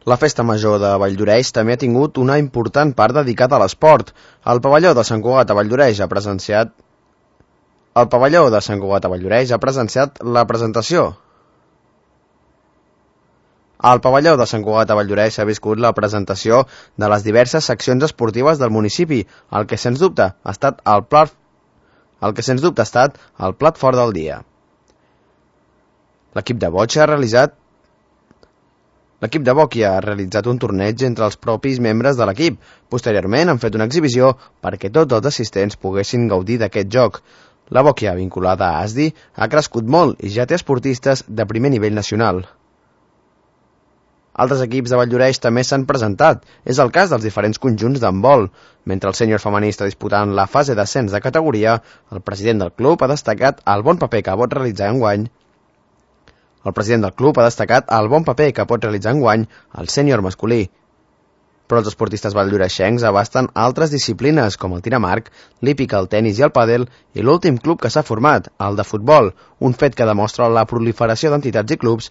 La festa major de Valldoreix també ha tingut una important part dedicada a l'esport. El pavelló de Sant Cugat a Valldoreix ha presenciat la presentació. Al pavelló de Sant Cugat a Valldoreix s'ha viscut la presentació de les diverses seccions esportives del municipi, el que sens dubte ha estat el plat fort del dia. L'equip de boqui ha realitzat un torneig entre els propis membres de l'equip. Posteriorment han fet una exhibició perquè tots els assistents poguessin gaudir d'aquest joc. La bòquia vinculada a ASDI ha crescut molt i ja té esportistes de primer nivell nacional. Altres equips de Valldoreix també s'han presentat. És el cas dels diferents conjunts d'handbol. Mentre el sènior femení està disputant la fase d'ascens de categoria, el president del club ha destacat el bon paper que pot realitzar enguany el sènior masculí. Però els esportistes valldoreixencs abasten altres disciplines com el tir amb arc, l'hípica, el tenis i el pàdel i l'últim club que s'ha format, el de futbol, un fet que demostra la proliferació d'entitats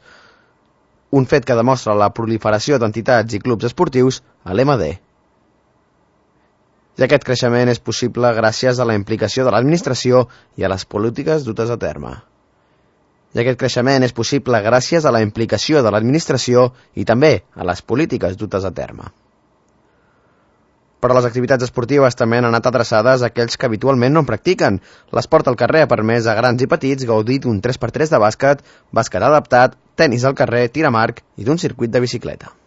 i clubs esportius a l'MD. I aquest creixement és possible gràcies a la implicació de l'administració i a les polítiques dutes a terme. I també a les polítiques dutes a terme. Però les activitats esportives també han anat adreçades a aquells que habitualment no en practiquen. L'esport al carrer ha permès a grans i petits gaudir d'un 3x3 de bàsquet adaptat, tenis al carrer, tir amb arc i d'un circuit de bicicleta.